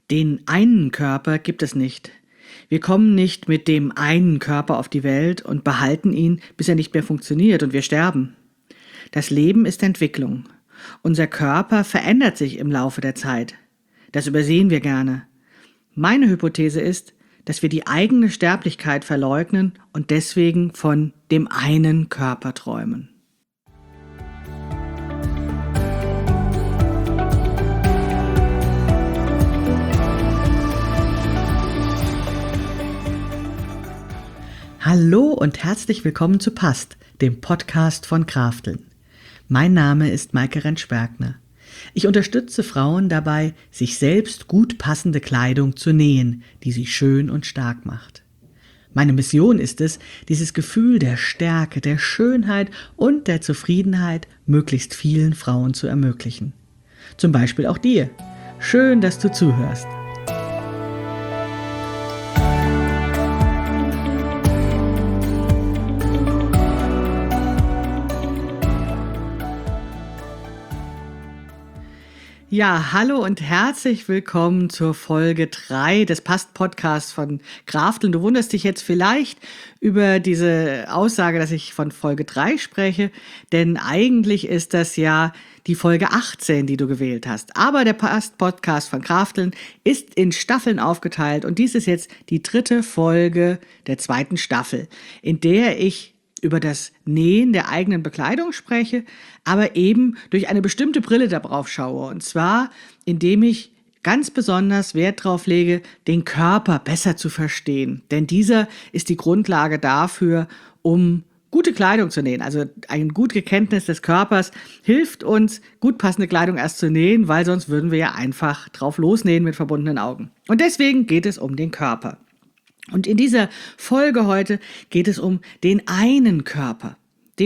Den einen Körper gibt es nicht. Wir kommen nicht mit dem einen Körper auf die Welt und behalten ihn, bis er nicht mehr funktioniert und wir sterben. Das Leben ist Entwicklung. Unser Körper verändert sich im Laufe der Zeit. Das übersehen wir gerne. Meine Hypothese ist, dass wir die eigene Sterblichkeit verleugnen und deswegen von dem einen Körper träumen. Hallo und herzlich willkommen zu Passt, dem Podcast von Krafteln. Mein Name ist Maike Rentsch-Bergner. Ich unterstütze Frauen dabei, sich selbst gut passende Kleidung zu nähen, die sie schön und stark macht. Meine Mission ist es, dieses Gefühl der Stärke, der Schönheit und der Zufriedenheit möglichst vielen Frauen zu ermöglichen. Zum Beispiel auch dir. Schön, dass du zuhörst. Ja, hallo und herzlich willkommen zur Folge 3 des Passt-Podcasts von Krafteln. Du wunderst dich jetzt vielleicht über diese Aussage, dass ich von Folge 3 spreche, denn eigentlich ist das ja die Folge 18, die du gewählt hast. Aber der Passt-Podcast von Krafteln ist in Staffeln aufgeteilt und dies ist jetzt die 3. Folge der 2. Staffel, in der ich über das Nähen der eigenen Bekleidung spreche, aber eben durch eine bestimmte Brille darauf schaue. Und zwar, indem ich ganz besonders Wert darauf lege, den Körper besser zu verstehen. Denn dieser ist die Grundlage dafür, um gute Kleidung zu nähen. Also ein gutes Kenntnis des Körpers hilft uns, gut passende Kleidung erst zu nähen, weil sonst würden wir ja einfach drauf losnähen mit verbundenen Augen. Und deswegen geht es um den Körper. Und in dieser Folge heute geht es um den einen Körper,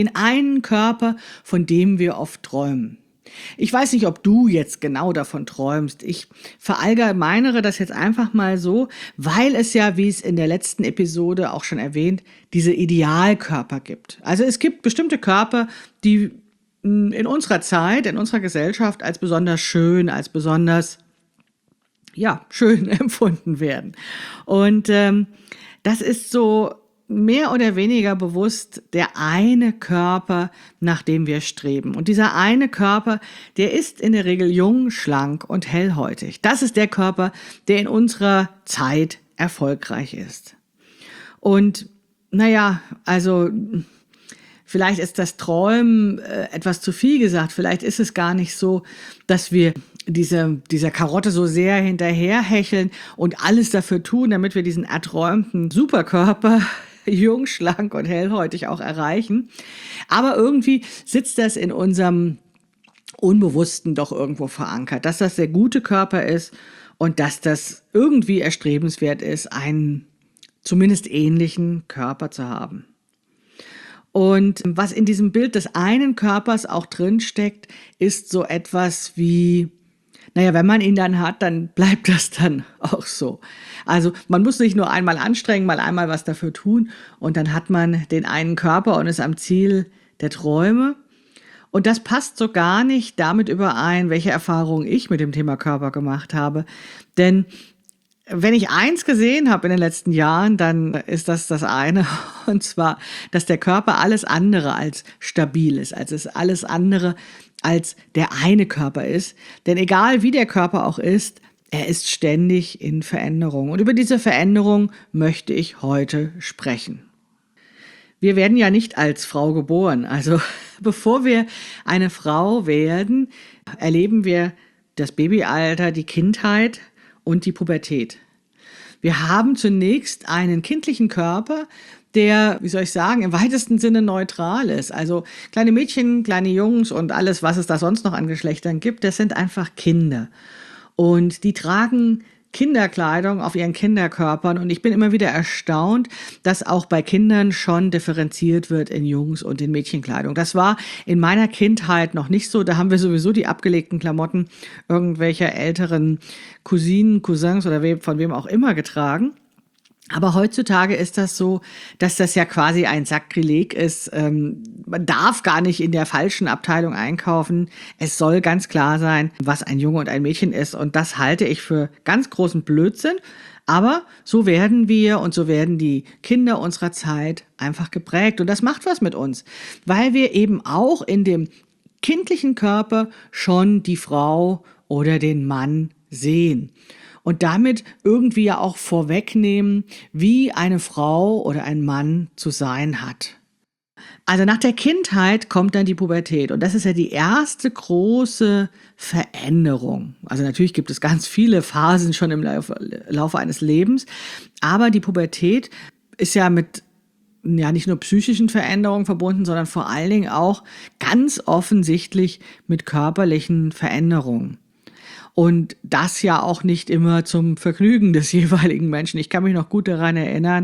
von dem wir oft träumen. Ich weiß nicht, ob du jetzt genau davon träumst. Ich verallgemeinere das jetzt einfach mal so, weil es ja, wie es in der letzten Episode auch schon erwähnt, diese Idealkörper gibt. Also es gibt bestimmte Körper, die in unserer Zeit, in unserer Gesellschaft als besonders schön, als besonders schön empfunden werden. Und das ist so mehr oder weniger bewusst der eine Körper, nach dem wir streben. Und dieser eine Körper, der ist in der Regel jung, schlank und hellhäutig. Das ist der Körper, der in unserer Zeit erfolgreich ist. Und vielleicht ist das Träumen etwas zu viel gesagt. Vielleicht ist es gar nicht so, dass wir dieser Karotte so sehr hinterherhecheln und alles dafür tun, damit wir diesen erträumten Superkörper jung, schlank und hellhäutig auch erreichen. Aber irgendwie sitzt das in unserem Unbewussten doch irgendwo verankert, dass das der gute Körper ist und dass das irgendwie erstrebenswert ist, einen zumindest ähnlichen Körper zu haben. Und was in diesem Bild des einen Körpers auch drinsteckt, ist so etwas wie, wenn man ihn dann hat, dann bleibt das dann auch so. Also man muss sich nur einmal anstrengen, mal einmal was dafür tun und dann hat man den einen Körper und ist am Ziel der Träume. Und das passt so gar nicht damit überein, welche Erfahrungen ich mit dem Thema Körper gemacht habe. Denn wenn ich eins gesehen habe in den letzten Jahren, dann ist das eine, und zwar, dass der Körper alles andere als stabil ist, als es alles andere als der eine Körper ist. Denn egal wie der Körper auch ist, er ist ständig in Veränderung. Und über diese Veränderung möchte ich heute sprechen. Wir werden ja nicht als Frau geboren. Also bevor wir eine Frau werden, erleben wir das Babyalter, die Kindheit und die Pubertät. Wir haben zunächst einen kindlichen Körper, der, im weitesten Sinne neutral ist. Also kleine Mädchen, kleine Jungs und alles, was es da sonst noch an Geschlechtern gibt, das sind einfach Kinder. Und die tragen Kinderkleidung auf ihren Kinderkörpern und ich bin immer wieder erstaunt, dass auch bei Kindern schon differenziert wird in Jungs- und in Mädchenkleidung. Das war in meiner Kindheit noch nicht so. Da haben wir sowieso die abgelegten Klamotten irgendwelcher älteren Cousinen, Cousins oder von wem auch immer getragen. Aber heutzutage ist das so, dass das ja quasi ein Sakrileg ist. Man darf gar nicht in der falschen Abteilung einkaufen. Es soll ganz klar sein, was ein Junge und ein Mädchen ist. Und das halte ich für ganz großen Blödsinn. Aber so werden wir und so werden die Kinder unserer Zeit einfach geprägt. Und das macht was mit uns, weil wir eben auch in dem kindlichen Körper schon die Frau oder den Mann sehen. Und damit irgendwie ja auch vorwegnehmen, wie eine Frau oder ein Mann zu sein hat. Also nach der Kindheit kommt dann die Pubertät und das ist ja die erste große Veränderung. Also natürlich gibt es ganz viele Phasen schon im Laufe eines Lebens, aber die Pubertät ist ja mit ja nicht nur psychischen Veränderungen verbunden, sondern vor allen Dingen auch ganz offensichtlich mit körperlichen Veränderungen. Und das ja auch nicht immer zum Vergnügen des jeweiligen Menschen. Ich kann mich noch gut daran erinnern,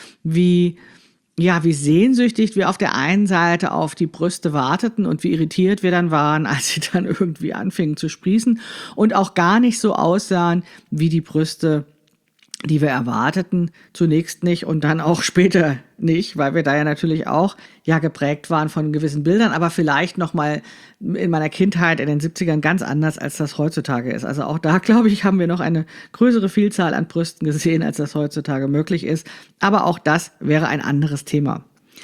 wie wie sehnsüchtig wir auf der einen Seite auf die Brüste warteten und wie irritiert wir dann waren, als sie dann irgendwie anfingen zu sprießen und auch gar nicht so aussahen wie die Brüste, die wir erwarteten, zunächst nicht und dann auch später nicht, weil wir da ja natürlich auch geprägt waren von gewissen Bildern, aber vielleicht noch mal in meiner Kindheit in den 70ern ganz anders, als das heutzutage ist. Also auch da, glaube ich, haben wir noch eine größere Vielzahl an Brüsten gesehen, als das heutzutage möglich ist. Aber auch das wäre ein anderes Thema.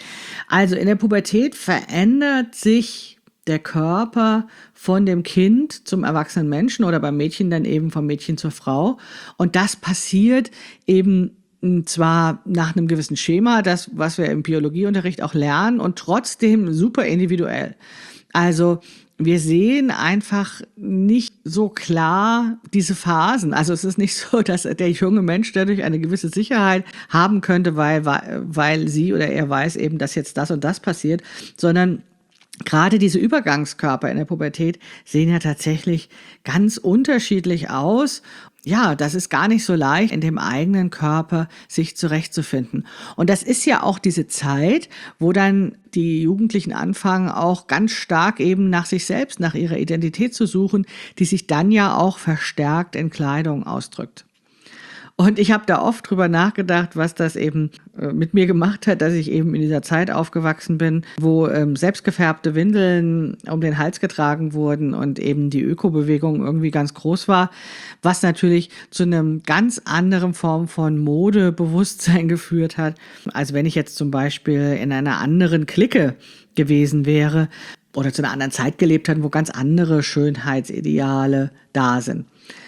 Also in der Pubertät verändert sich der Körper von dem Kind zum erwachsenen Menschen oder beim Mädchen dann eben vom Mädchen zur Frau. Und das passiert eben zwar nach einem gewissen Schema, das, was wir im Biologieunterricht auch lernen, und trotzdem super individuell. Also wir sehen einfach nicht so klar diese Phasen. Also es ist nicht so, dass der junge Mensch dadurch eine gewisse Sicherheit haben könnte, weil sie oder er weiß eben, dass jetzt das und das passiert, sondern gerade diese Übergangskörper in der Pubertät sehen ja tatsächlich ganz unterschiedlich aus. Ja, das ist gar nicht so leicht, in dem eigenen Körper sich zurechtzufinden. Und das ist ja auch diese Zeit, wo dann die Jugendlichen anfangen, auch ganz stark eben nach sich selbst, nach ihrer Identität zu suchen, die sich dann ja auch verstärkt in Kleidung ausdrückt. Und ich habe da oft drüber nachgedacht, was das eben mit mir gemacht hat, dass ich eben in dieser Zeit aufgewachsen bin, wo selbstgefärbte Windeln um den Hals getragen wurden und eben die Ökobewegung irgendwie ganz groß war, was natürlich zu einem ganz anderen Form von Modebewusstsein geführt hat, als wenn ich jetzt zum Beispiel in einer anderen Clique gewesen wäre oder zu einer anderen Zeit gelebt hat, wo ganz andere Schönheitsideale da sind.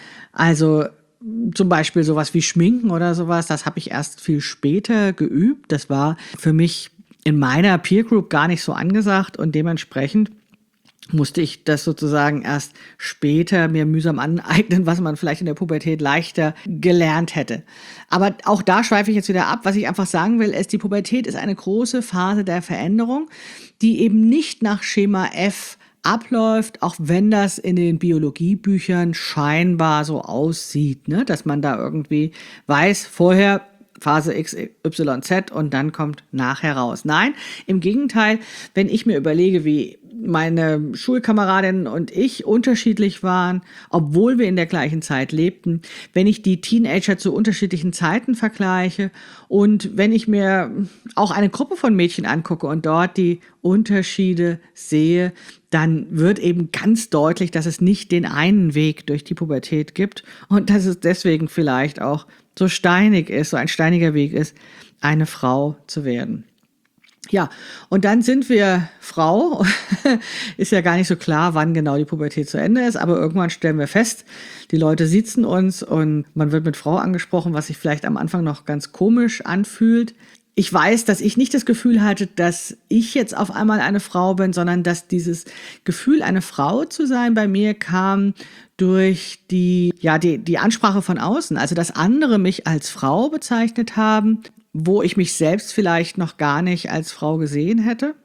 Also zum Beispiel sowas wie Schminken oder sowas, das habe ich erst viel später geübt. Das war für mich in meiner Peer Group gar nicht so angesagt und dementsprechend musste ich das sozusagen erst später mir mühsam aneignen, was man vielleicht in der Pubertät leichter gelernt hätte. Aber auch da schweife ich jetzt wieder ab. Was ich einfach sagen will, ist, die Pubertät ist eine große Phase der Veränderung, die eben nicht nach Schema F abläuft, auch wenn das in den Biologiebüchern scheinbar so aussieht, ne? Dass man da irgendwie weiß, vorher Phase X, Y, Z und dann kommt nachher raus. Nein, im Gegenteil, wenn ich mir überlege, wie meine Schulkameradinnen und ich unterschiedlich waren, obwohl wir in der gleichen Zeit lebten, wenn ich die Teenager zu unterschiedlichen Zeiten vergleiche und wenn ich mir auch eine Gruppe von Mädchen angucke und dort die Unterschiede sehe, dann wird eben ganz deutlich, dass es nicht den einen Weg durch die Pubertät gibt und dass es deswegen vielleicht auch so steinig ist, so ein steiniger Weg ist, eine Frau zu werden. Ja, und dann sind wir Frau. Ist ja gar nicht so klar, wann genau die Pubertät zu Ende ist, aber irgendwann stellen wir fest, die Leute siezen uns und man wird mit Frau angesprochen, was sich vielleicht am Anfang noch ganz komisch anfühlt. Ich weiß, dass ich nicht das Gefühl hatte, dass ich jetzt auf einmal eine Frau bin, sondern dass dieses Gefühl, eine Frau zu sein, bei mir kam durch die Ansprache von außen. Also, dass andere mich als Frau bezeichnet haben, wo ich mich selbst vielleicht noch gar nicht als Frau gesehen hätte.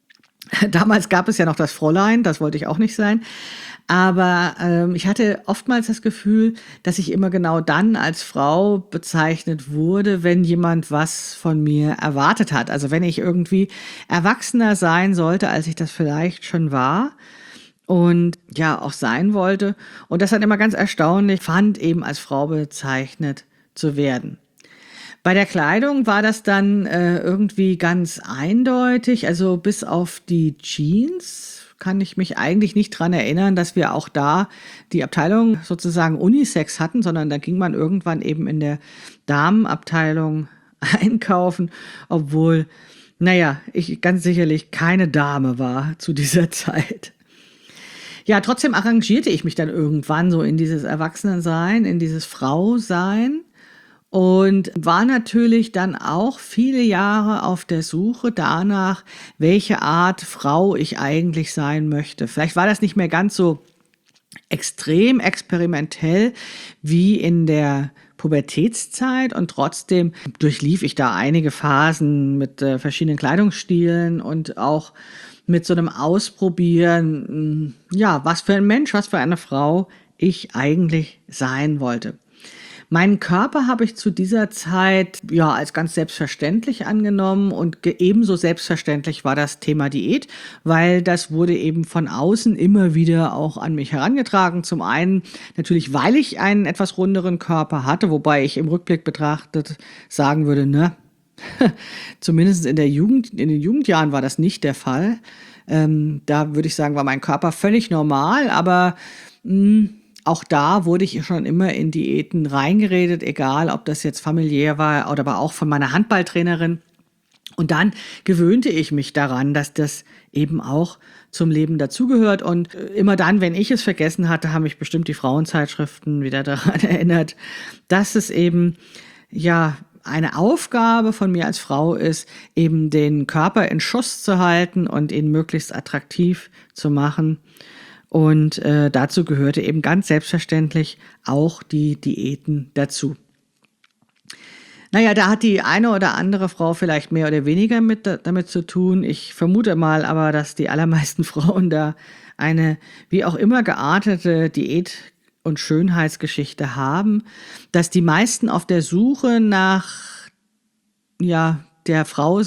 Damals gab es ja noch das Fräulein, das wollte ich auch nicht sein. Aber ich hatte oftmals das Gefühl, dass ich immer genau dann als Frau bezeichnet wurde, wenn jemand was von mir erwartet hat. Also wenn ich irgendwie erwachsener sein sollte, als ich das vielleicht schon war und ja auch sein wollte. Und das dann immer ganz erstaunlich fand, eben als Frau bezeichnet zu werden. Bei der Kleidung war das dann irgendwie ganz eindeutig, also bis auf die Jeans kann ich mich eigentlich nicht dran erinnern, dass wir auch da die Abteilung sozusagen Unisex hatten, sondern da ging man irgendwann eben in der Damenabteilung einkaufen, obwohl, naja, ich ganz sicherlich keine Dame war zu dieser Zeit. Ja, trotzdem arrangierte ich mich dann irgendwann so in dieses Erwachsenensein, in dieses Frausein und war natürlich dann auch viele Jahre auf der Suche danach, welche Art Frau ich eigentlich sein möchte. Vielleicht war das nicht mehr ganz so extrem experimentell wie in der Pubertätszeit und trotzdem durchlief ich da einige Phasen mit verschiedenen Kleidungsstilen und auch mit so einem Ausprobieren, ja, was für ein Mensch, was für eine Frau ich eigentlich sein wollte. Meinen Körper habe ich zu dieser Zeit ja als ganz selbstverständlich angenommen und ebenso selbstverständlich war das Thema Diät, weil das wurde eben von außen immer wieder auch an mich herangetragen. Zum einen natürlich, weil ich einen etwas runderen Körper hatte, wobei ich im Rückblick betrachtet sagen würde, ne, zumindest in den Jugendjahren war das nicht der Fall. Da würde ich sagen, war mein Körper völlig normal, aber auch da wurde ich schon immer in Diäten reingeredet, egal ob das jetzt familiär war oder aber auch von meiner Handballtrainerin. Und dann gewöhnte ich mich daran, dass das eben auch zum Leben dazugehört. Und immer dann, wenn ich es vergessen hatte, haben mich bestimmt die Frauenzeitschriften wieder daran erinnert, dass es eben, ja, eine Aufgabe von mir als Frau ist, eben den Körper in Schuss zu halten und ihn möglichst attraktiv zu machen. Und dazu gehörte eben ganz selbstverständlich auch die Diäten dazu. Naja, da hat die eine oder andere Frau vielleicht mehr oder weniger damit zu tun. Ich vermute mal aber, dass die allermeisten Frauen da eine wie auch immer geartete Diät- und Schönheitsgeschichte haben, dass die meisten auf der Suche nach ja, der Frau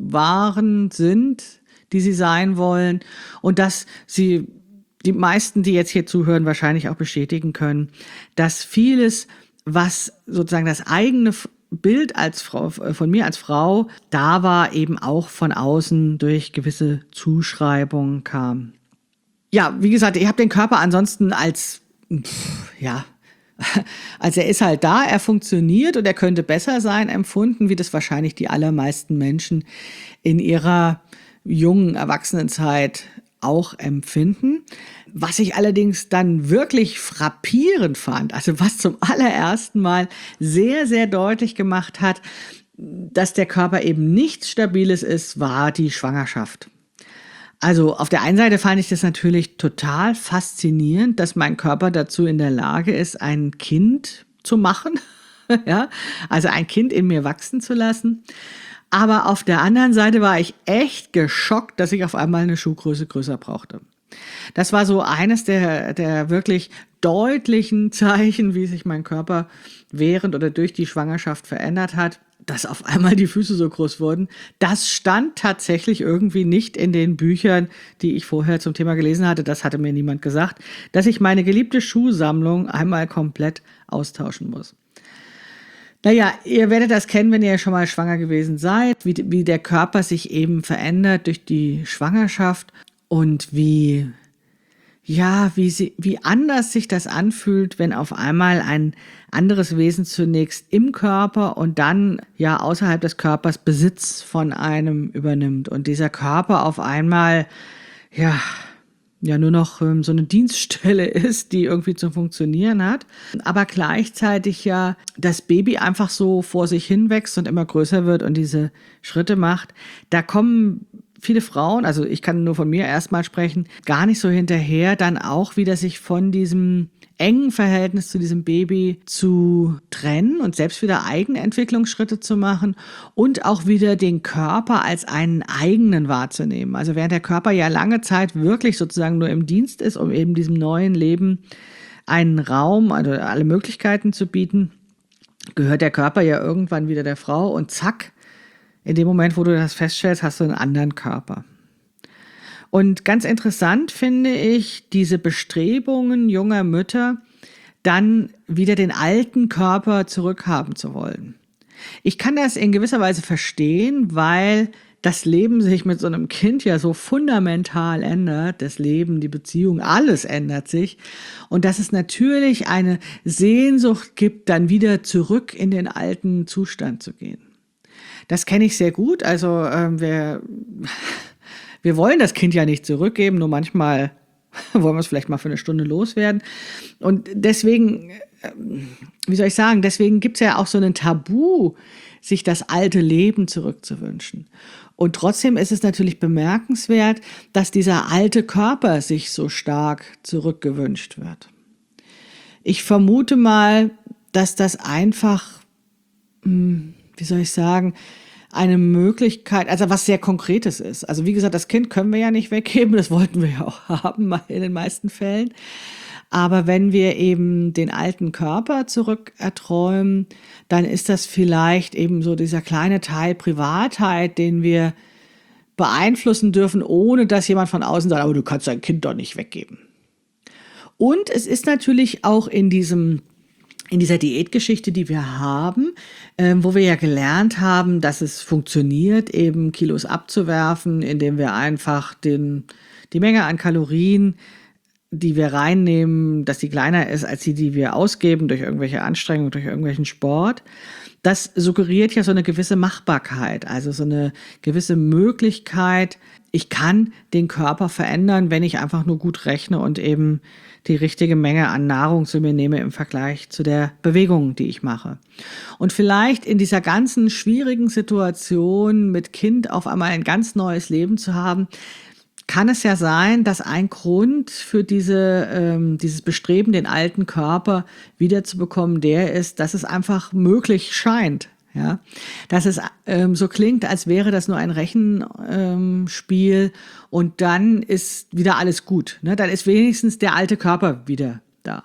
sind, die sie sein wollen und dass sie die meisten, die jetzt hier zuhören, wahrscheinlich auch bestätigen können, dass vieles, was sozusagen das eigene Bild als Frau, von mir als Frau da war, eben auch von außen durch gewisse Zuschreibungen kam. Ja, wie gesagt, ich habe den Körper ansonsten als, ja, also er ist halt da, er funktioniert und er könnte besser sein empfunden, wie das wahrscheinlich die allermeisten Menschen in ihrer jungen Erwachsenenzeit auch empfinden. Was ich allerdings dann wirklich frappierend fand, also was zum allerersten Mal sehr, sehr deutlich gemacht hat, dass der Körper eben nichts Stabiles ist, war die Schwangerschaft. Also auf der einen Seite fand ich das natürlich total faszinierend, dass mein Körper dazu in der Lage ist, ein Kind zu machen, ja, also ein Kind in mir wachsen zu lassen. Aber auf der anderen Seite war ich echt geschockt, dass ich auf einmal eine Schuhgröße größer brauchte. Das war so eines der wirklich deutlichen Zeichen, wie sich mein Körper während oder durch die Schwangerschaft verändert hat, dass auf einmal die Füße so groß wurden. Das stand tatsächlich irgendwie nicht in den Büchern, die ich vorher zum Thema gelesen hatte. Das hatte mir niemand gesagt, dass ich meine geliebte Schuhsammlung einmal komplett austauschen muss. Naja, ihr werdet das kennen, wenn ihr schon mal schwanger gewesen seid, wie der Körper sich eben verändert durch die Schwangerschaft und wie anders sich das anfühlt, wenn auf einmal ein anderes Wesen zunächst im Körper und dann ja außerhalb des Körpers Besitz von einem übernimmt und dieser Körper auf einmal ja nur noch so eine Dienststelle ist, die irgendwie zu funktionieren hat, aber gleichzeitig ja das Baby einfach so vor sich hinwächst und immer größer wird und diese Schritte macht. Da kommen viele Frauen, also ich kann nur von mir erstmal sprechen, gar nicht so hinterher, dann auch wieder sich von diesem engen Verhältnis zu diesem Baby zu trennen und selbst wieder eigene Entwicklungsschritte zu machen und auch wieder den Körper als einen eigenen wahrzunehmen. Also während der Körper ja lange Zeit wirklich sozusagen nur im Dienst ist, um eben diesem neuen Leben einen Raum, also alle Möglichkeiten zu bieten, gehört der Körper ja irgendwann wieder der Frau und zack, in dem Moment, wo du das feststellst, hast du einen anderen Körper. Und ganz interessant finde ich diese Bestrebungen junger Mütter, dann wieder den alten Körper zurückhaben zu wollen. Ich kann das in gewisser Weise verstehen, weil das Leben sich mit so einem Kind ja so fundamental ändert. Das Leben, die Beziehung, alles ändert sich. Und dass es natürlich eine Sehnsucht gibt, dann wieder zurück in den alten Zustand zu gehen. Das kenne ich sehr gut. Also wir wollen das Kind ja nicht zurückgeben, nur manchmal wollen wir es vielleicht mal für eine Stunde loswerden. Und deswegen, wie soll ich sagen, deswegen gibt es ja auch so ein Tabu, sich das alte Leben zurückzuwünschen. Und trotzdem ist es natürlich bemerkenswert, dass dieser alte Körper sich so stark zurückgewünscht wird. Ich vermute mal, dass das einfach, wie soll ich sagen, eine Möglichkeit, also was sehr Konkretes ist. Also wie gesagt, das Kind können wir ja nicht weggeben, das wollten wir ja auch haben in den meisten Fällen. Aber wenn wir eben den alten Körper zurück erträumen, dann ist das vielleicht eben so dieser kleine Teil Privatheit, den wir beeinflussen dürfen, ohne dass jemand von außen sagt, aber du kannst dein Kind doch nicht weggeben. Und es ist natürlich auch in dieser Diätgeschichte, die wir haben, wo wir ja gelernt haben, dass es funktioniert, eben Kilos abzuwerfen, indem wir einfach die Menge an Kalorien, die wir reinnehmen, dass die kleiner ist als die wir ausgeben durch irgendwelche Anstrengungen, durch irgendwelchen Sport. Das suggeriert ja so eine gewisse Machbarkeit, also so eine gewisse Möglichkeit. Ich kann den Körper verändern, wenn ich einfach nur gut rechne und eben die richtige Menge an Nahrung zu mir nehme im Vergleich zu der Bewegung, die ich mache. Und vielleicht in dieser ganzen schwierigen Situation mit Kind auf einmal ein ganz neues Leben zu haben, kann es ja sein, dass ein Grund für dieses Bestreben, den alten Körper wiederzubekommen, der ist, dass es einfach möglich scheint. Ja, dass es so klingt, als wäre das nur ein Rechenspiel und dann ist wieder alles gut. Ne? Dann ist wenigstens der alte Körper wieder da.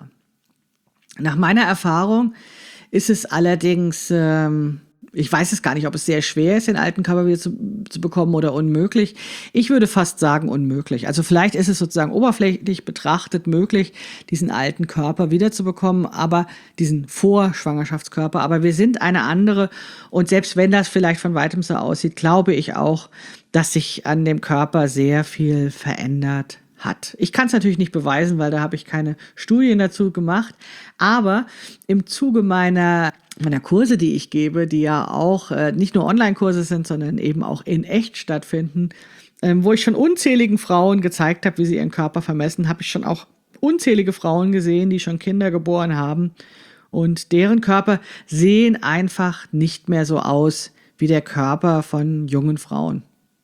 Nach meiner Erfahrung ist es allerdings, ich weiß es gar nicht, ob es sehr schwer ist, den alten Körper wieder zu bekommen oder unmöglich. Ich würde fast sagen unmöglich. Also vielleicht ist es sozusagen oberflächlich betrachtet möglich, diesen alten Körper wiederzubekommen, aber diesen Vorschwangerschaftskörper. Aber wir sind eine andere und selbst wenn das vielleicht von weitem so aussieht, glaube ich auch, dass sich an dem Körper sehr viel verändert hat. Ich kann es natürlich nicht beweisen, weil da habe ich keine Studien dazu gemacht. Aber im Zuge meiner Kurse, die ich gebe, die ja auch nicht nur Online-Kurse sind, sondern eben auch in echt stattfinden, wo ich schon unzähligen Frauen gezeigt habe, wie sie ihren Körper vermessen, habe ich schon auch unzählige Frauen gesehen, die schon Kinder geboren haben. Und deren Körper sehen einfach nicht mehr so aus wie der Körper von jungen Frauen.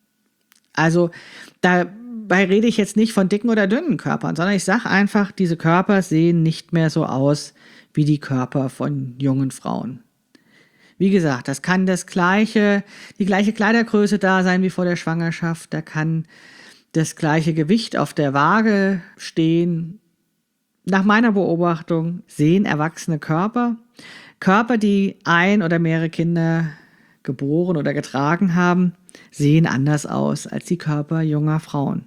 Also dabei rede ich jetzt nicht von dicken oder dünnen Körpern, sondern ich sage einfach, diese Körper sehen nicht mehr so aus wie die Körper von jungen Frauen. Wie gesagt, das kann die gleiche Kleidergröße da sein wie vor der Schwangerschaft, da kann das gleiche Gewicht auf der Waage stehen. Nach meiner Beobachtung sehen erwachsene Körper, die ein oder mehrere Kinder geboren oder getragen haben, sehen anders aus als die Körper junger Frauen.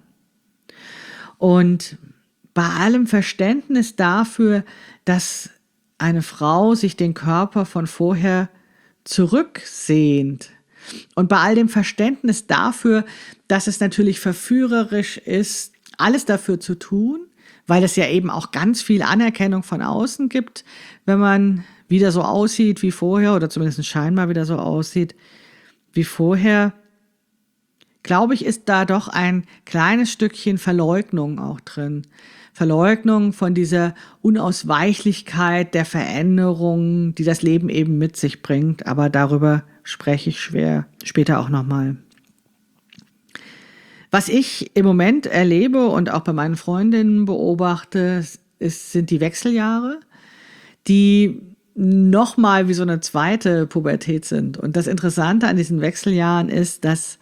Und bei allem Verständnis dafür, dass eine Frau sich den Körper von vorher zurücksehnt und bei all dem Verständnis dafür, dass es natürlich verführerisch ist, alles dafür zu tun, weil es ja eben auch ganz viel Anerkennung von außen gibt, wenn man wieder so aussieht wie vorher oder zumindest scheinbar wieder so aussieht wie vorher, glaube ich, ist da doch ein kleines Stückchen Verleugnung auch drin. Verleugnung von dieser Unausweichlichkeit der Veränderungen, die das Leben eben mit sich bringt. Aber darüber spreche ich später auch nochmal. Was ich im Moment erlebe und auch bei meinen Freundinnen beobachte, sind die Wechseljahre, die nochmal wie so eine zweite Pubertät sind. Und das Interessante an diesen Wechseljahren ist, dass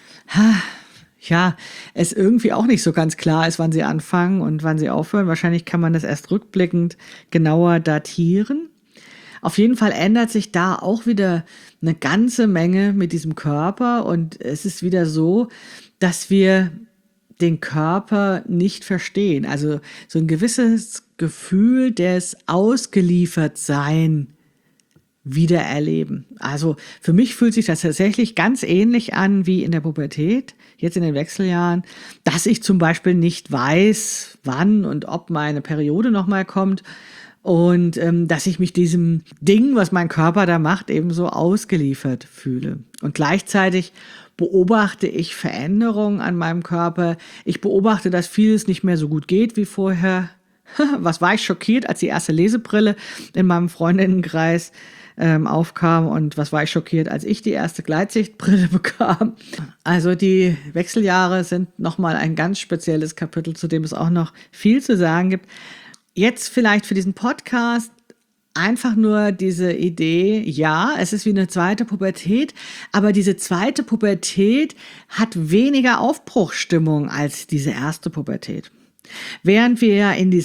es irgendwie auch nicht so ganz klar ist, wann sie anfangen und wann sie aufhören. Wahrscheinlich kann man das erst rückblickend genauer datieren. Auf jeden Fall ändert sich da auch wieder eine ganze Menge mit diesem Körper und es ist wieder so, dass wir den Körper nicht verstehen. Also so ein gewisses Gefühl des Ausgeliefertsein wieder erleben. Also für mich fühlt sich das tatsächlich ganz ähnlich an wie in der Pubertät, jetzt in den Wechseljahren, dass ich zum Beispiel nicht weiß, wann und ob meine Periode nochmal kommt und dass ich mich diesem Ding, was mein Körper da macht, eben so ausgeliefert fühle. Und gleichzeitig beobachte ich Veränderungen an meinem Körper. Ich beobachte, dass vieles nicht mehr so gut geht wie vorher. Was war ich schockiert, als die erste Lesebrille in meinem Freundinnenkreis aufkam, und was war ich schockiert, als ich die erste Gleitsichtbrille bekam. Also die Wechseljahre sind nochmal ein ganz spezielles Kapitel, zu dem es auch noch viel zu sagen gibt. Jetzt vielleicht für diesen Podcast einfach nur diese Idee, ja, es ist wie eine zweite Pubertät, aber diese zweite Pubertät hat weniger Aufbruchsstimmung als diese erste Pubertät. Während wir ja in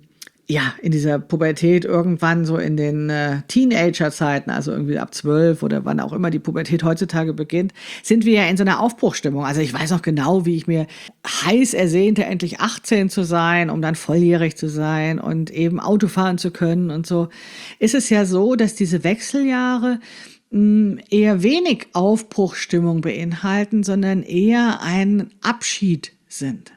dieser Pubertät irgendwann so in den Teenager-Zeiten, also irgendwie ab 12 oder wann auch immer die Pubertät heutzutage beginnt, sind wir ja in so einer Aufbruchsstimmung. Also ich weiß noch genau, wie ich mir heiß ersehnte, endlich 18 zu sein, um dann volljährig zu sein und eben Auto fahren zu können und so. Ist es ja so, dass diese Wechseljahre eher wenig Aufbruchsstimmung beinhalten, sondern eher ein Abschied sind.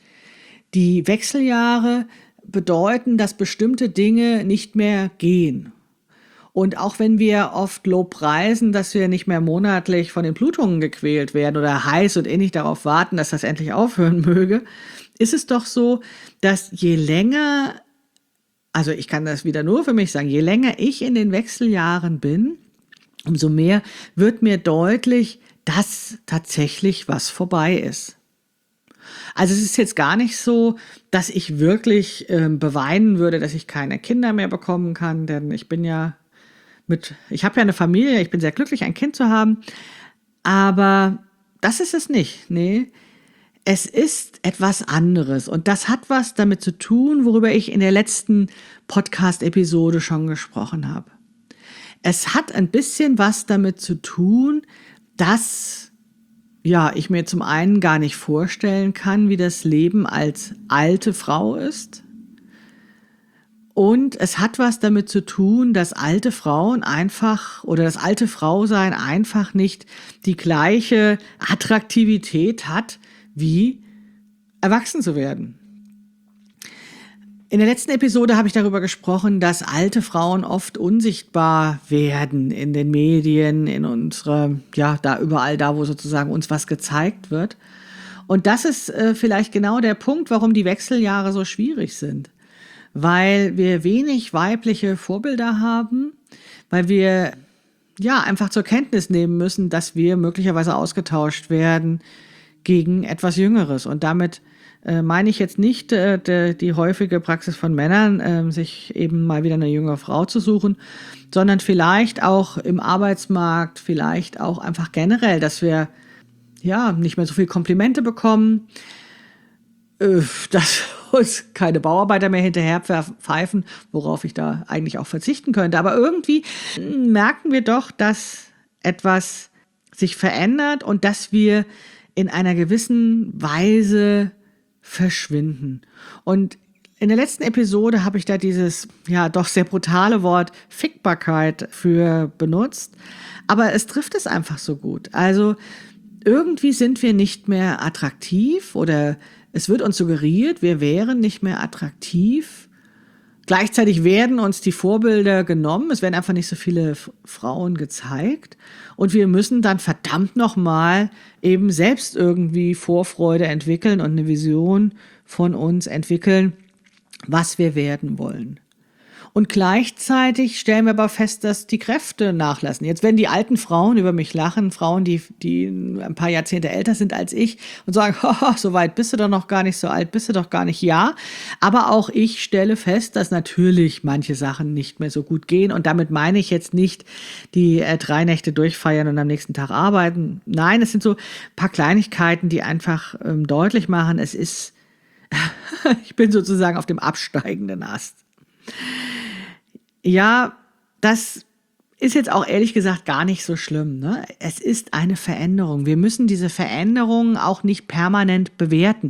Die Wechseljahre bedeuten, dass bestimmte Dinge nicht mehr gehen. Und auch wenn wir oft lobpreisen, dass wir nicht mehr monatlich von den Blutungen gequält werden oder heiß und innig darauf warten, dass das endlich aufhören möge, ist es doch so, dass je länger, also ich kann das wieder nur für mich sagen, je länger ich in den Wechseljahren bin, umso mehr wird mir deutlich, dass tatsächlich was vorbei ist. Also es ist jetzt gar nicht so, dass ich wirklich beweinen würde, dass ich keine Kinder mehr bekommen kann, denn ich habe ja eine Familie, ich bin sehr glücklich, ein Kind zu haben, aber das ist es nicht, nee. Es ist etwas anderes und das hat was damit zu tun, worüber ich in der letzten Podcast-Episode schon gesprochen habe. Es hat ein bisschen was damit zu tun, dass ich mir zum einen gar nicht vorstellen kann, wie das Leben als alte Frau ist. Und es hat was damit zu tun, dass alte Frauen einfach oder das alte Frausein einfach nicht die gleiche Attraktivität hat, wie erwachsen zu werden. In der letzten Episode habe ich darüber gesprochen, dass alte Frauen oft unsichtbar werden in den Medien, in unserer, da überall da, wo sozusagen uns was gezeigt wird. Und das ist vielleicht genau der Punkt, warum die Wechseljahre so schwierig sind. Weil wir wenig weibliche Vorbilder haben, weil wir einfach zur Kenntnis nehmen müssen, dass wir möglicherweise ausgetauscht werden gegen etwas Jüngeres. Und damit meine ich jetzt nicht die häufige Praxis von Männern, sich eben mal wieder eine jüngere Frau zu suchen, sondern vielleicht auch im Arbeitsmarkt, vielleicht auch einfach generell, dass wir nicht mehr so viel Komplimente bekommen, dass uns keine Bauarbeiter mehr hinterher pfeifen, worauf ich da eigentlich auch verzichten könnte. Aber irgendwie merken wir doch, dass etwas sich verändert und dass wir in einer gewissen Weise verschwinden. Und in der letzten Episode habe ich da dieses doch sehr brutale Wort Fickbarkeit für benutzt, aber es trifft es einfach so gut. Also irgendwie sind wir nicht mehr attraktiv oder es wird uns suggeriert, wir wären nicht mehr attraktiv. Gleichzeitig werden uns die Vorbilder genommen, es werden einfach nicht so viele Frauen gezeigt und wir müssen dann verdammt nochmal eben selbst irgendwie Vorfreude entwickeln und eine Vision von uns entwickeln, was wir werden wollen. Und gleichzeitig stellen wir aber fest, dass die Kräfte nachlassen. Jetzt werden die alten Frauen über mich lachen, Frauen, die ein paar Jahrzehnte älter sind als ich und sagen, so weit bist du doch noch gar nicht, so alt bist du doch gar nicht. Ja, aber auch ich stelle fest, dass natürlich manche Sachen nicht mehr so gut gehen. Und damit meine ich jetzt nicht die 3 Nächte durchfeiern und am nächsten Tag arbeiten. Nein, es sind so ein paar Kleinigkeiten, die einfach deutlich machen, ich bin sozusagen auf dem absteigenden Ast. Ja, das ist jetzt auch ehrlich gesagt gar nicht so schlimm, ne? Es ist eine Veränderung. Wir müssen diese Veränderung auch nicht permanent bewerten.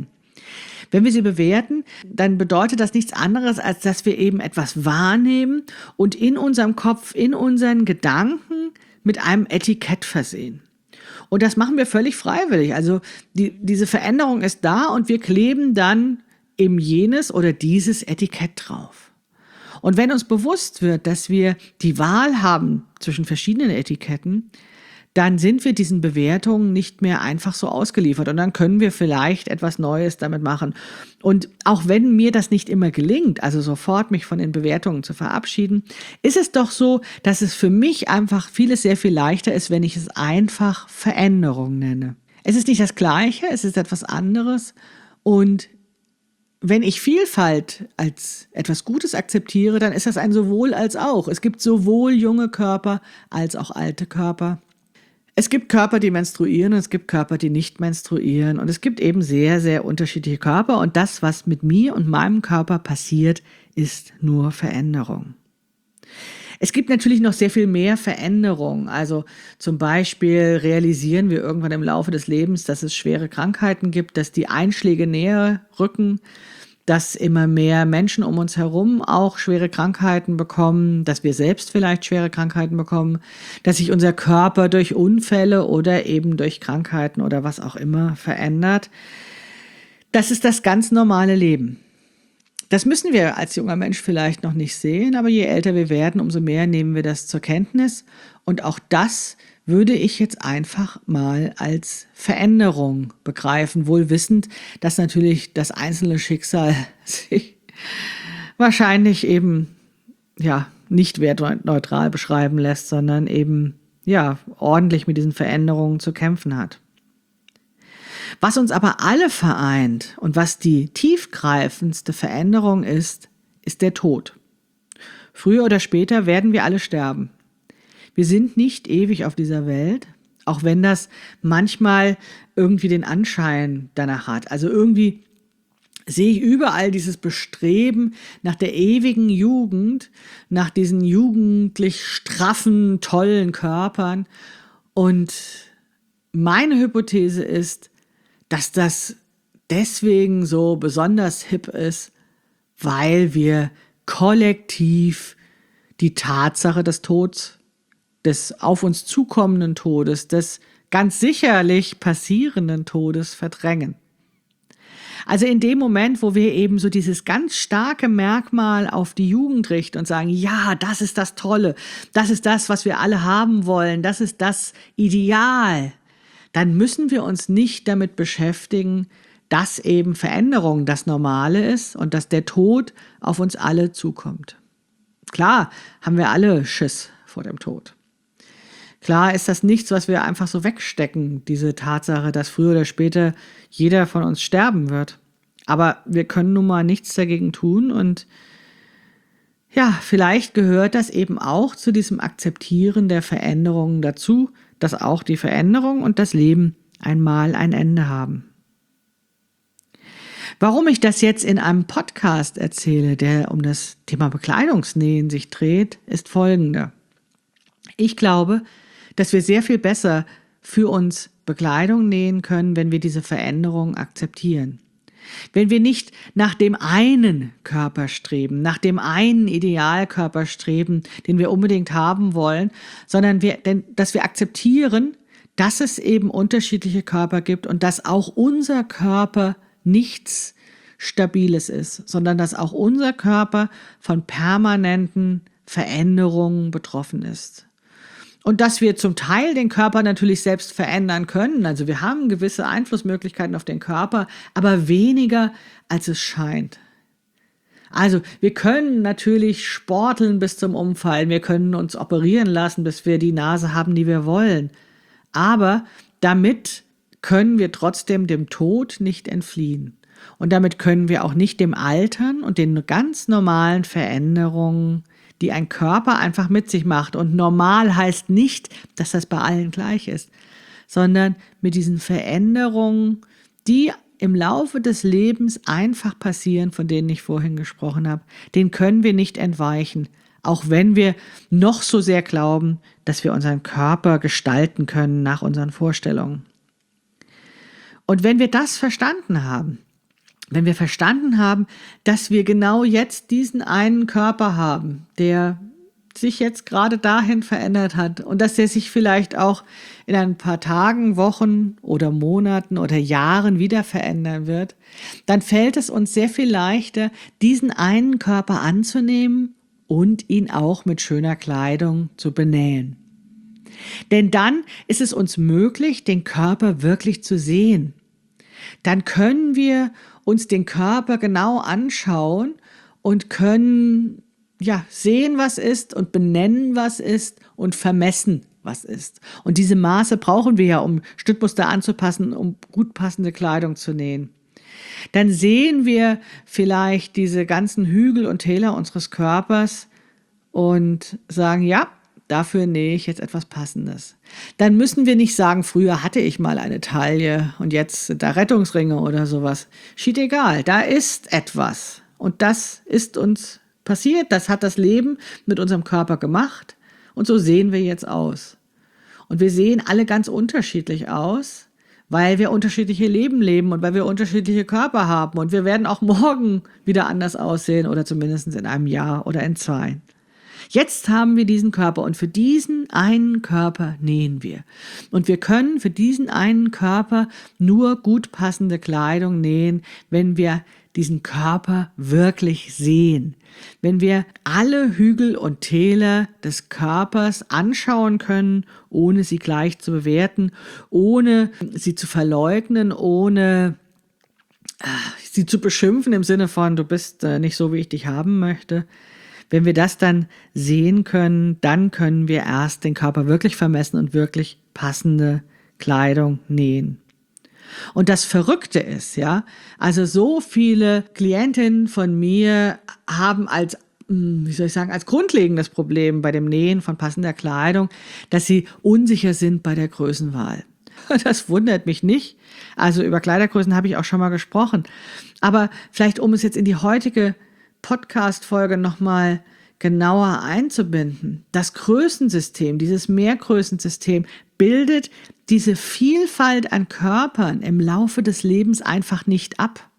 Wenn wir sie bewerten, dann bedeutet das nichts anderes, als dass wir eben etwas wahrnehmen und in unserem Kopf, in unseren Gedanken mit einem Etikett versehen. Und das machen wir völlig freiwillig. Also diese Veränderung ist da und wir kleben dann eben jenes oder dieses Etikett drauf. Und wenn uns bewusst wird, dass wir die Wahl haben zwischen verschiedenen Etiketten, dann sind wir diesen Bewertungen nicht mehr einfach so ausgeliefert und dann können wir vielleicht etwas Neues damit machen. Und auch wenn mir das nicht immer gelingt, also sofort mich von den Bewertungen zu verabschieden, ist es doch so, dass es für mich einfach vieles sehr viel leichter ist, wenn ich es einfach Veränderung nenne. Es ist nicht das Gleiche, es ist etwas anderes und wenn ich Vielfalt als etwas Gutes akzeptiere, dann ist das ein sowohl als auch. Es gibt sowohl junge Körper als auch alte Körper. Es gibt Körper, die menstruieren und es gibt Körper, die nicht menstruieren. Und es gibt eben sehr, sehr unterschiedliche Körper. Und das, was mit mir und meinem Körper passiert, ist nur Veränderung. Es gibt natürlich noch sehr viel mehr Veränderung. Also zum Beispiel realisieren wir irgendwann im Laufe des Lebens, dass es schwere Krankheiten gibt, dass die Einschläge näher rücken, dass immer mehr Menschen um uns herum auch schwere Krankheiten bekommen, dass wir selbst vielleicht schwere Krankheiten bekommen, dass sich unser Körper durch Unfälle oder eben durch Krankheiten oder was auch immer verändert. Das ist das ganz normale Leben. Das müssen wir als junger Mensch vielleicht noch nicht sehen, aber je älter wir werden, umso mehr nehmen wir das zur Kenntnis. Und auch das würde ich jetzt einfach mal als Veränderung begreifen, wohl wissend, dass natürlich das einzelne Schicksal sich wahrscheinlich eben nicht wertneutral beschreiben lässt, sondern eben ordentlich mit diesen Veränderungen zu kämpfen hat. Was uns aber alle vereint und was die tiefgreifendste Veränderung ist, ist der Tod. Früher oder später werden wir alle sterben. Wir sind nicht ewig auf dieser Welt, auch wenn das manchmal irgendwie den Anschein danach hat. Also irgendwie sehe ich überall dieses Bestreben nach der ewigen Jugend, nach diesen jugendlich straffen, tollen Körpern. Und meine Hypothese ist, dass das deswegen so besonders hip ist, weil wir kollektiv die Tatsache des Todes, des auf uns zukommenden Todes, des ganz sicherlich passierenden Todes verdrängen. Also in dem Moment, wo wir eben so dieses ganz starke Merkmal auf die Jugend richten und sagen, ja, das ist das Tolle, das ist das, was wir alle haben wollen, das ist das Ideal, dann müssen wir uns nicht damit beschäftigen, dass eben Veränderung das Normale ist und dass der Tod auf uns alle zukommt. Klar haben wir alle Schiss vor dem Tod. Klar ist das nichts, was wir einfach so wegstecken, diese Tatsache, dass früher oder später jeder von uns sterben wird. Aber wir können nun mal nichts dagegen tun und vielleicht gehört das eben auch zu diesem Akzeptieren der Veränderungen dazu, dass auch die Veränderung und das Leben einmal ein Ende haben. Warum ich das jetzt in einem Podcast erzähle, der um das Thema Bekleidungsnähen sich dreht, ist folgende. Ich glaube, dass wir sehr viel besser für uns Bekleidung nähen können, wenn wir diese Veränderung akzeptieren. Wenn wir nicht nach dem einen Körper streben, nach dem einen Idealkörper streben, den wir unbedingt haben wollen, sondern dass wir akzeptieren, dass es eben unterschiedliche Körper gibt und dass auch unser Körper nichts Stabiles ist, sondern dass auch unser Körper von permanenten Veränderungen betroffen ist. Und dass wir zum Teil den Körper natürlich selbst verändern können. Also wir haben gewisse Einflussmöglichkeiten auf den Körper, aber weniger, als es scheint. Also wir können natürlich sporteln bis zum Umfallen. Wir können uns operieren lassen, bis wir die Nase haben, die wir wollen. Aber damit können wir trotzdem dem Tod nicht entfliehen. Und damit können wir auch nicht dem Altern und den ganz normalen Veränderungen, die ein Körper einfach mit sich macht. Und normal heißt nicht, dass das bei allen gleich ist, sondern mit diesen Veränderungen, die im Laufe des Lebens einfach passieren, von denen ich vorhin gesprochen habe, denen können wir nicht entweichen, auch wenn wir noch so sehr glauben, dass wir unseren Körper gestalten können nach unseren Vorstellungen. Und wenn wir das verstanden haben, wenn wir verstanden haben, dass wir genau jetzt diesen einen Körper haben, der sich jetzt gerade dahin verändert hat und dass der sich vielleicht auch in ein paar Tagen, Wochen oder Monaten oder Jahren wieder verändern wird, dann fällt es uns sehr viel leichter, diesen einen Körper anzunehmen und ihn auch mit schöner Kleidung zu benähen. Denn dann ist es uns möglich, den Körper wirklich zu sehen. Dann können wir uns den Körper genau anschauen und können sehen, was ist und benennen, was ist und vermessen, was ist. Und diese Maße brauchen wir ja, um Schnittmuster anzupassen, um gut passende Kleidung zu nähen. Dann sehen wir vielleicht diese ganzen Hügel und Täler unseres Körpers und sagen, ja, dafür nähe ich jetzt etwas Passendes. Dann müssen wir nicht sagen, früher hatte ich mal eine Taille und jetzt sind da Rettungsringe oder sowas. Schied egal, da ist etwas. Und das ist uns passiert, das hat das Leben mit unserem Körper gemacht und so sehen wir jetzt aus. Und wir sehen alle ganz unterschiedlich aus, weil wir unterschiedliche Leben leben und weil wir unterschiedliche Körper haben und wir werden auch morgen wieder anders aussehen oder zumindest in einem Jahr oder in 2. Jetzt haben wir diesen Körper und für diesen einen Körper nähen wir. Und wir können für diesen einen Körper nur gut passende Kleidung nähen, wenn wir diesen Körper wirklich sehen. Wenn wir alle Hügel und Täler des Körpers anschauen können, ohne sie gleich zu bewerten, ohne sie zu verleugnen, ohne sie zu beschimpfen im Sinne von, du bist nicht so, wie ich dich haben möchte. Wenn wir das dann sehen können, dann können wir erst den Körper wirklich vermessen und wirklich passende Kleidung nähen. Und das Verrückte ist, also so viele Klientinnen von mir haben als grundlegendes Problem bei dem Nähen von passender Kleidung, dass sie unsicher sind bei der Größenwahl. Das wundert mich nicht. Also über Kleidergrößen habe ich auch schon mal gesprochen. Aber vielleicht, um es jetzt in die heutige Podcast-Folge nochmal genauer einzubinden. Das Größensystem, dieses Mehrgrößensystem bildet diese Vielfalt an Körpern im Laufe des Lebens einfach nicht ab.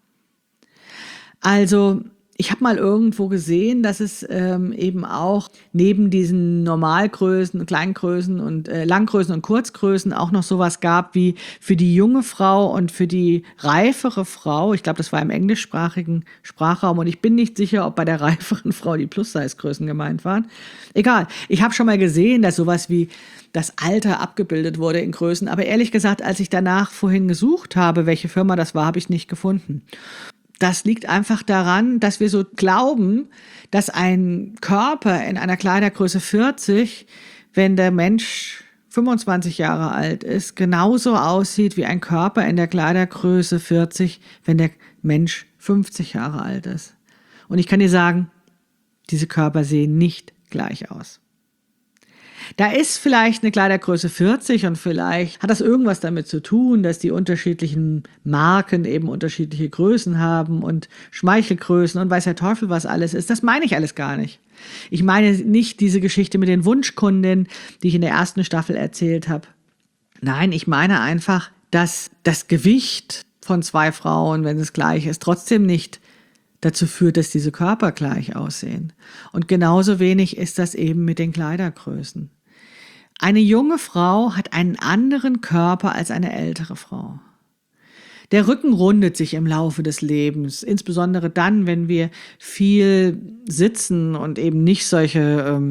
Also ich habe mal irgendwo gesehen, dass es eben auch neben diesen Normalgrößen, Kleingrößen und Langgrößen und Kurzgrößen auch noch sowas gab wie für die junge Frau und für die reifere Frau. Ich glaube, das war im englischsprachigen Sprachraum und ich bin nicht sicher, ob bei der reiferen Frau die Plus-Size-Größen gemeint waren. Egal, ich habe schon mal gesehen, dass sowas wie das Alter abgebildet wurde in Größen, aber ehrlich gesagt, als ich danach vorhin gesucht habe, welche Firma das war, habe ich nicht gefunden. Das liegt einfach daran, dass wir so glauben, dass ein Körper in einer Kleidergröße 40, wenn der Mensch 25 Jahre alt ist, genauso aussieht wie ein Körper in der Kleidergröße 40, wenn der Mensch 50 Jahre alt ist. Und ich kann dir sagen, diese Körper sehen nicht gleich aus. Da ist vielleicht eine Kleidergröße 40 und vielleicht hat das irgendwas damit zu tun, dass die unterschiedlichen Marken eben unterschiedliche Größen haben und Schmeichelgrößen und weiß der Teufel was alles ist. Das meine ich alles gar nicht. Ich meine nicht diese Geschichte mit den Wunschkundinnen, die ich in der ersten Staffel erzählt habe. Nein, ich meine einfach, dass das Gewicht von 2 Frauen, wenn es gleich ist, trotzdem nicht dazu führt, dass diese Körper gleich aussehen. Und genauso wenig ist das eben mit den Kleidergrößen. Eine junge Frau hat einen anderen Körper als eine ältere Frau. Der Rücken rundet sich im Laufe des Lebens, insbesondere dann, wenn wir viel sitzen und eben nicht solche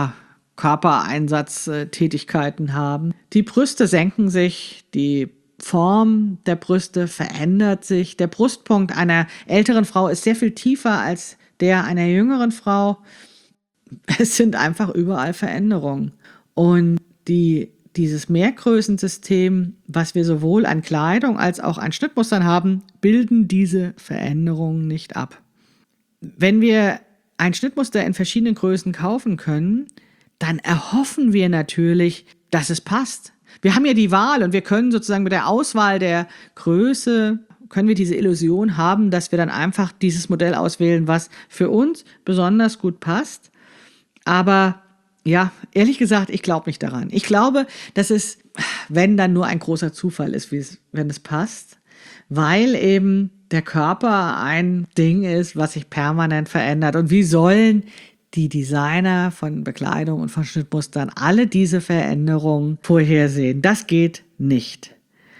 Körpereinsatztätigkeiten haben. Die Brüste senken sich, die Form der Brüste verändert sich. Der Brustpunkt einer älteren Frau ist sehr viel tiefer als der einer jüngeren Frau. Es sind einfach überall Veränderungen. Und dieses Mehrgrößensystem, was wir sowohl an Kleidung als auch an Schnittmustern haben, bilden diese Veränderungen nicht ab. Wenn wir ein Schnittmuster in verschiedenen Größen kaufen können, dann erhoffen wir natürlich, dass es passt. Wir haben ja die Wahl und wir können sozusagen mit der Auswahl der Größe, können wir diese Illusion haben, dass wir dann einfach dieses Modell auswählen, was für uns besonders gut passt. Aber ja, ehrlich gesagt, ich glaube nicht daran. Ich glaube, dass es, wenn dann nur ein großer Zufall ist, wenn es passt, weil eben der Körper ein Ding ist, was sich permanent verändert. Und wie sollen die Designer von Bekleidung und von Schnittmustern alle diese Veränderungen vorhersehen? Das geht nicht.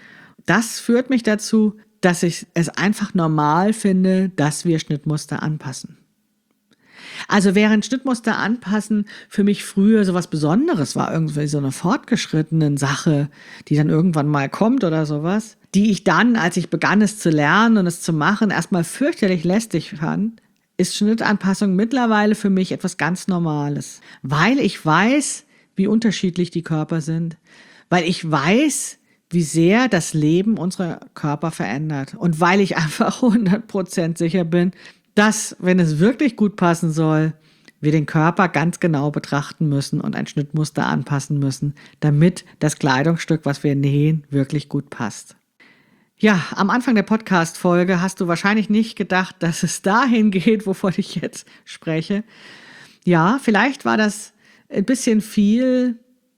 Das führt mich dazu, dass ich es einfach normal finde, dass wir Schnittmuster anpassen. Also während Schnittmuster anpassen für mich früher so was Besonderes war, irgendwie so eine fortgeschrittene Sache, die dann irgendwann mal kommt oder sowas, die ich dann, als ich begann es zu lernen und es zu machen, erstmal fürchterlich lästig fand, ist Schnittanpassung mittlerweile für mich etwas ganz Normales. Weil ich weiß, wie unterschiedlich die Körper sind. Weil ich weiß, wie sehr das Leben unserer Körper verändert. Und weil ich einfach 100% sicher bin, dass, wenn es wirklich gut passen soll, wir den Körper ganz genau betrachten müssen und ein Schnittmuster anpassen müssen, damit das Kleidungsstück, was wir nähen, wirklich gut passt. Ja, am Anfang der Podcast-Folge hast du wahrscheinlich nicht gedacht, dass es dahin geht, wovon ich jetzt spreche. Ja, vielleicht war das ein bisschen viel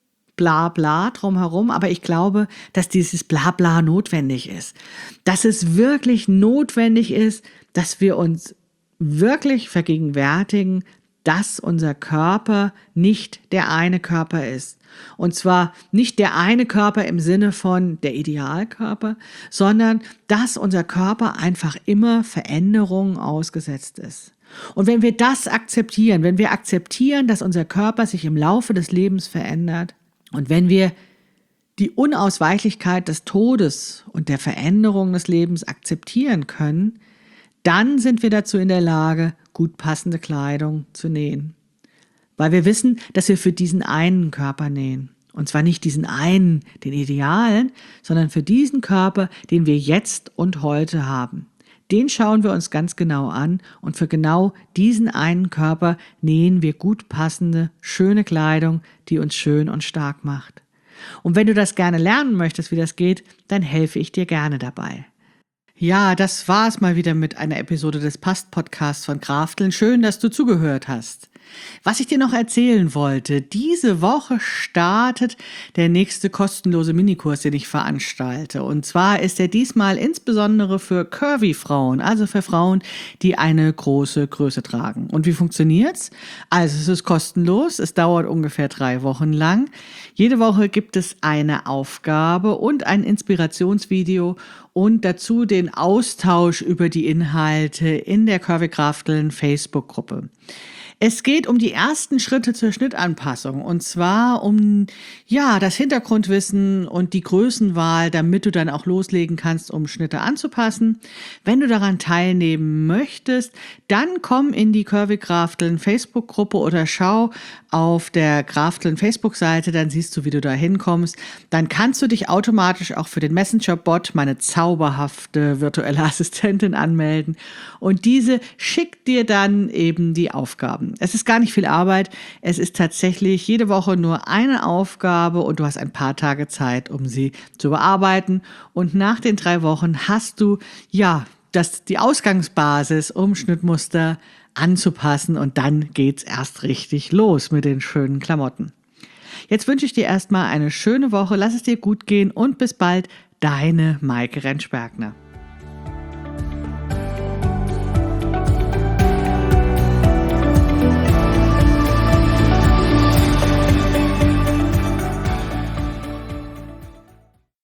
Blabla drumherum, aber ich glaube, dass dieses Blabla notwendig ist. Dass es wirklich notwendig ist, dass wir uns wirklich vergegenwärtigen, dass unser Körper nicht der eine Körper ist. Und zwar nicht der eine Körper im Sinne von der Idealkörper, sondern dass unser Körper einfach immer Veränderungen ausgesetzt ist. Und wenn wir das akzeptieren, wenn wir akzeptieren, dass unser Körper sich im Laufe des Lebens verändert und wenn wir die Unausweichlichkeit des Todes und der Veränderung des Lebens akzeptieren können, dann sind wir dazu in der Lage, gut passende Kleidung zu nähen. Weil wir wissen, dass wir für diesen einen Körper nähen. Und zwar nicht diesen einen, den idealen, sondern für diesen Körper, den wir jetzt und heute haben. Den schauen wir uns ganz genau an und für genau diesen einen Körper nähen wir gut passende, schöne Kleidung, die uns schön und stark macht. Und wenn du das gerne lernen möchtest, wie das geht, dann helfe ich dir gerne dabei. Ja, das war es mal wieder mit einer Episode des Past-Podcasts von Krafteln. Schön, dass du zugehört hast. Was ich dir noch erzählen wollte, diese Woche startet der nächste kostenlose Minikurs, den ich veranstalte. Und zwar ist er diesmal insbesondere für Curvy-Frauen, also für Frauen, die eine große Größe tragen. Und wie funktioniert's? Also es ist kostenlos, es dauert ungefähr 3 Wochen lang. Jede Woche gibt es eine Aufgabe und ein Inspirationsvideo und dazu den Austausch über die Inhalte in der Curvy Krafteln Facebook-Gruppe. Es geht um die ersten Schritte zur Schnittanpassung und zwar um das Hintergrundwissen und die Größenwahl, damit du dann auch loslegen kannst, um Schnitte anzupassen. Wenn du daran teilnehmen möchtest, dann komm in die Curvy Krafteln Facebook-Gruppe oder schau auf der Krafteln Facebook-Seite, dann siehst du, wie du da hinkommst. Dann kannst du dich automatisch auch für den Messenger-Bot, meine zauberhafte virtuelle Assistentin, anmelden und diese schickt dir dann eben die Aufgaben. Es ist gar nicht viel Arbeit. Es ist tatsächlich jede Woche nur eine Aufgabe und du hast ein paar Tage Zeit, um sie zu bearbeiten. Und nach den 3 Wochen hast du die Ausgangsbasis, um Schnittmuster anzupassen und dann geht's erst richtig los mit den schönen Klamotten. Jetzt wünsche ich dir erstmal eine schöne Woche. Lass es dir gut gehen und bis bald. Deine Maike Rentsch-Bergner.